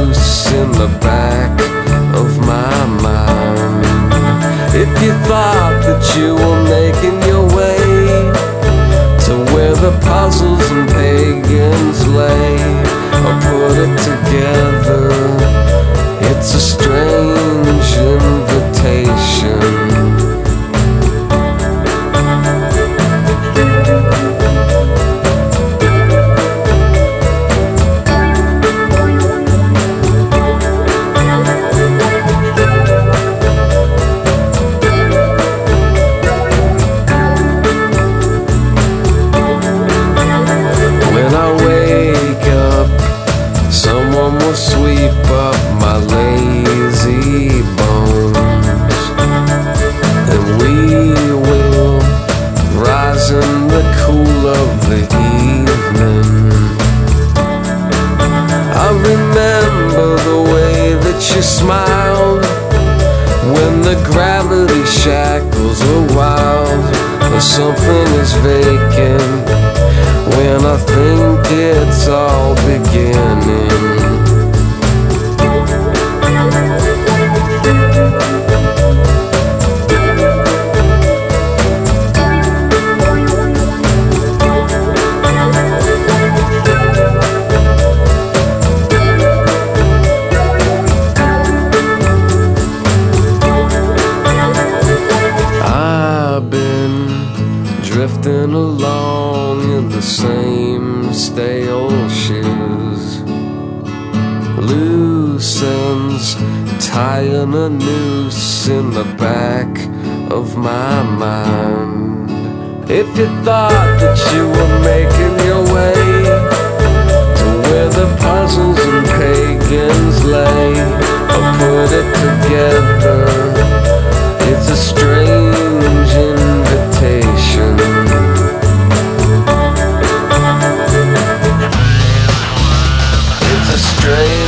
noose in the back of my mind. If you thought that you were making your way to where the puzzles and pagans lay, or put it together, it's a strange invitation. Sweep up my lazy bones, and we will rise in the cool of the evening. I remember the way that you smiled when the gravity shackles are wild, or something is vacant when I think it's all beginning. Drifting along in the same stale shoes, loose ends tying a noose in the back of my mind. If you thought that you were making your way to where the puzzles and pagans lay, or put it together, it's a strange invitation. It's a strange